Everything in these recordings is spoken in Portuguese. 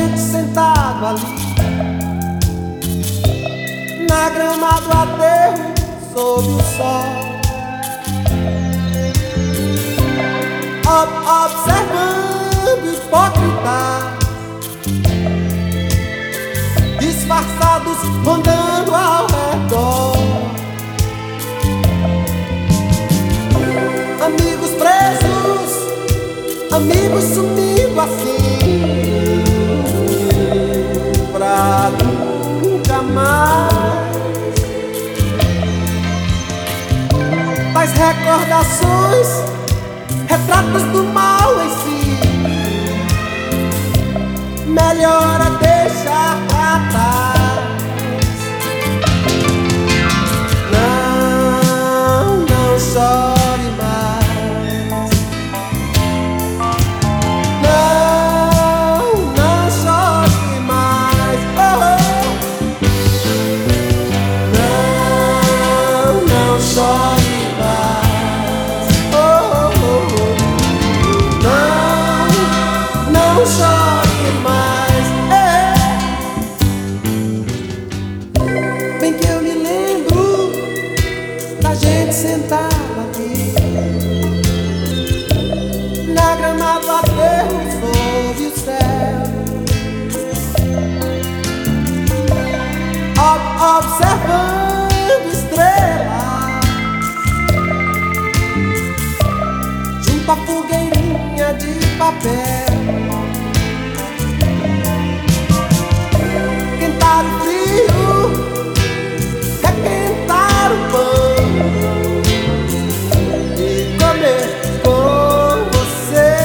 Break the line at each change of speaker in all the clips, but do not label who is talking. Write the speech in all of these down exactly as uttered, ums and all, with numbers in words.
gente sentado ali na grama do aterro sob o sol, Ob observando hipócritas disfarçados rondando ao redor. Amigos presos, amigos sumindo assim pra nunca mais. Tais recordações, retratos do mal em si, melhor é deixar pra trás. Não, não chore mais. Não, não chore mais. Oh, não, não chore mais. Oh, oh, oh. Não, não chore mais. É. Bem que eu me lembro da gente sentada aqui na grama do aterro sob o céu, Ob observando estrelas junto à fogueirinha de papel. Quentar o frio, requentar o pão e comer com você.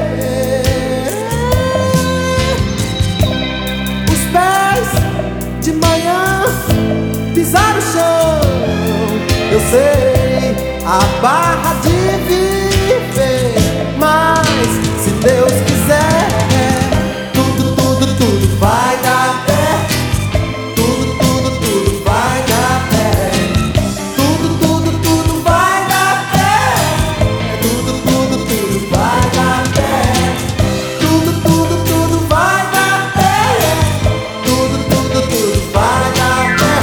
Os pés de manhã pisar o chão, eu sei a barra de viver, mas se Deus quiser, tudo, tudo, tudo vai dar pé. Tudo, tudo, tudo vai dar pé. Tudo, tudo, tudo vai dar pé. Tudo, tudo, tudo vai dar pé. Tudo, tudo, tudo vai dar pé. Tudo, tudo, tudo vai dar pé.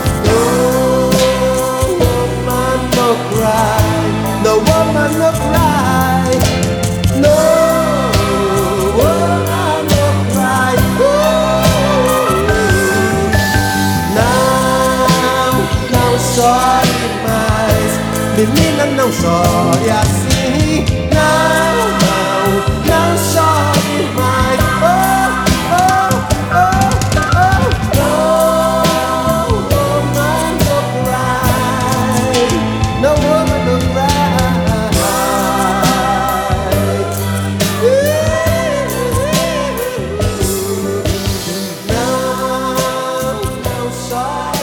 No woman no cry. No woman no cry. No woman no cry. Não, não chore mais. Menina, não chore assim. Não, não, não chore mais. Oh, oh, oh, oh. No woman no cry. No woman no cry. Não, não chore.